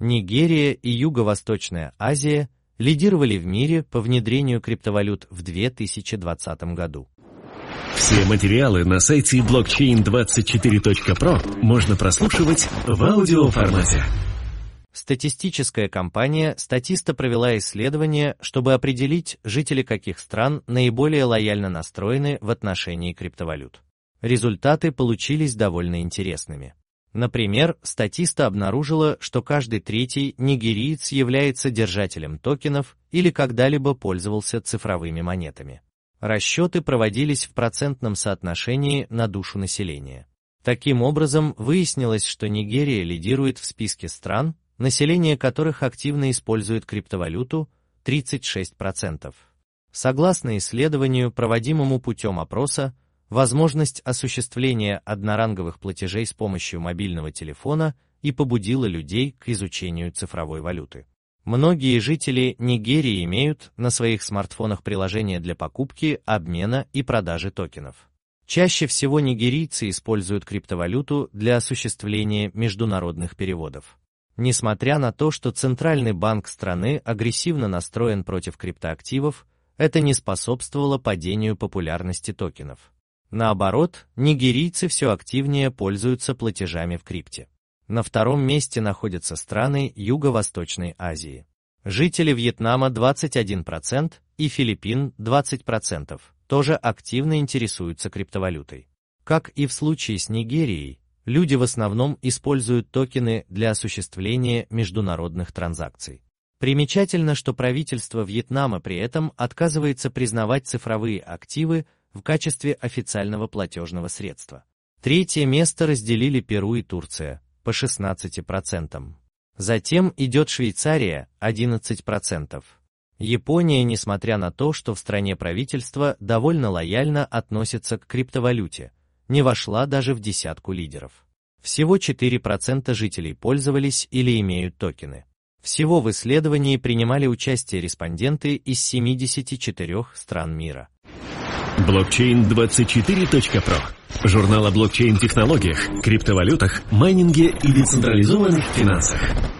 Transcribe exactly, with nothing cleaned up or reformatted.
Нигерия и Юго-Восточная Азия лидировали в мире по внедрению криптовалют в две тысячи двадцатом году. Все материалы на сайте блокчейн двадцать четыре точка про можно прослушивать в аудиоформате. Статистическая компания Statista провела исследование, чтобы определить, жители каких стран наиболее лояльно настроены в отношении криптовалют. Результаты получились довольно интересными. Например, Statista обнаружила, что каждый третий нигериец является держателем токенов или когда-либо пользовался цифровыми монетами. Расчеты проводились в процентном соотношении на душу населения. Таким образом, выяснилось, что Нигерия лидирует в списке стран, население которых активно использует криптовалюту – тридцать шесть процентов. Согласно исследованию, проводимому путем опроса, возможность осуществления одноранговых платежей с помощью мобильного телефона и побудила людей к изучению цифровой валюты. Многие жители Нигерии имеют на своих смартфонах приложения для покупки, обмена и продажи токенов. Чаще всего нигерийцы используют криптовалюту для осуществления международных переводов. Несмотря на то, что Центральный банк страны агрессивно настроен против криптоактивов, это не способствовало падению популярности токенов. Наоборот, нигерийцы все активнее пользуются платежами в крипте. На втором месте находятся страны Юго-Восточной Азии. Жители Вьетнама двадцать один процент и Филиппин двадцать процентов тоже активно интересуются криптовалютой. Как и в случае с Нигерией, люди в основном используют токены для осуществления международных транзакций. Примечательно, что правительство Вьетнама при этом отказывается признавать цифровые активы в качестве официального платежного средства. Третье место разделили Перу и Турция по шестнадцати процентам. Затем идет Швейцария одиннадцать процентов. Япония, несмотря на то, что в стране правительство довольно лояльно относится к криптовалюте, не вошла даже в десятку лидеров. Всего четыре процента жителей пользовались или имеют токены. Всего в исследовании принимали участие респонденты из семидесяти четырёх стран мира. блокчейн двадцать четыре точка про. Журнал о блокчейн-технологиях, криптовалютах, майнинге и децентрализованных финансах.